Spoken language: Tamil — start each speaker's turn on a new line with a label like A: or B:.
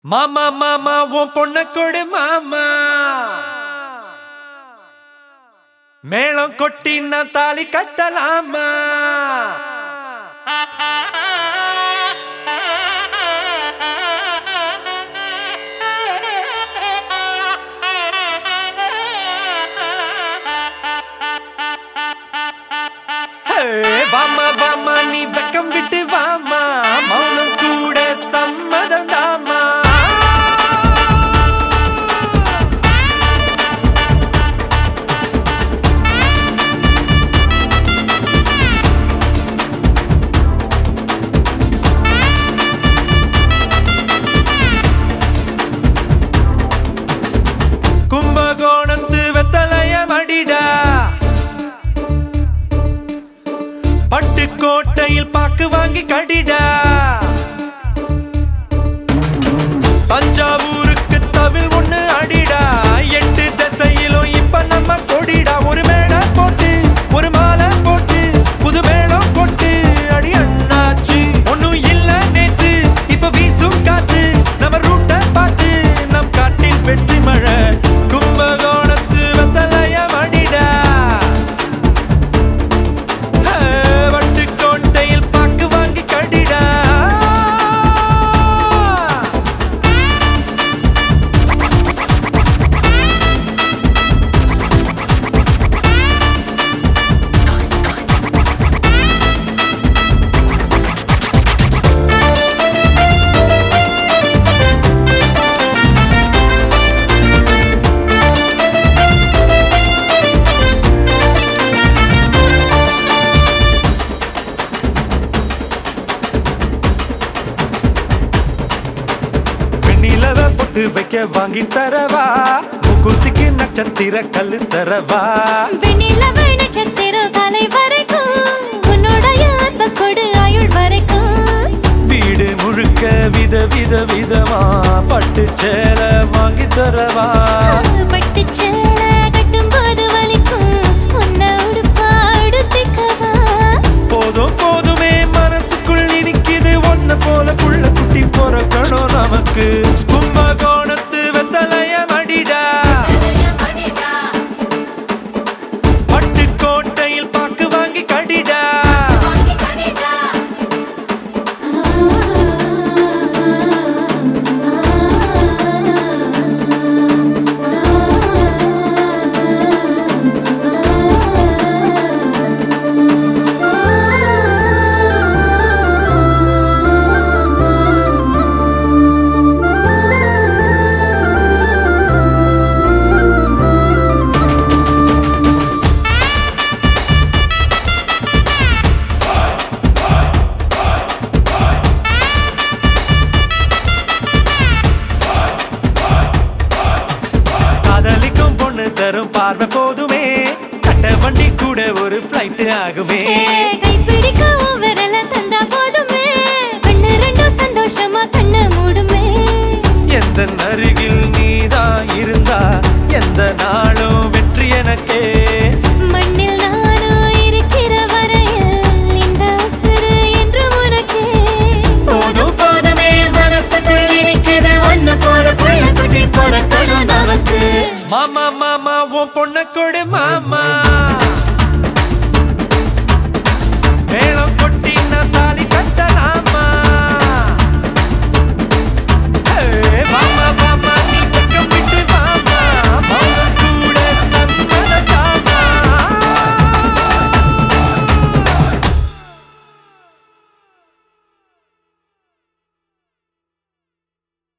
A: மாமா மாமா உன் பொண்ண கொடு மாமா, மேளம் கொட்டி நான் தாலி கட்டலாமா? வாமா வாமா நீ வெக்கம் விட்டு வாமா, மௌனம் கூட சம்மதம் தாமா. கும்பகோணத்து வெத்தலைய மடிடா, பட்டுக்கோட்டையில் பாக்கு வாங்கி கடிடா, தஞ்சாவூருக்கு தவில் ஒண்ணு அடிடா, எட்டு திசையிலும் இப்ப நம்ம கொடிடா. ஒரு மேடை போட்டு ஒரு மாலை போட்டு புது மேளம் கொட்டு அடி அண்ணாச்சி. ஒன்னும் இல்ல நேத்து இப்ப வீசும் காத்து, நம்ம ரூட்ட பார்த்து நம் காட்டில் வெற்றி மழை. கும்பகோணத்து வெத்தலைய மடிடா, வைக்க வாங்கி தரவா, முகூர்த்திக்கு நட்சத்திர கல்லு தரவா.
B: வெண்ணிலவ நட்சத்திர காலை வரைக்கும் உன்னுடைய அன்ப கொடு ஆயுள் வரைக்கும்.
A: வீடு முழுக்க வித வித விதமா பட்டு சேலை வாங்கி தரவா.
B: பட்டு சேலை கட்டும் போது வலிக்கும், உன்னை உடுப்பா உடுத்திக்கவா.
A: போதும் போதுமே மனசுக்குள் நினைக்குது, ஒன்ன போல புள்ள குட்டி பொறக்கணும் நமக்கு. கும்பகோணத்து வெத்தலைய மடிடா, பட்டுக்கோட்டையில் பாக்கு வாங்கி கடிடா. தரும் பார்வை போதுமே, கட்ட வண்டி கூட ஒரு ஃப்ளைட் ஆகுமே.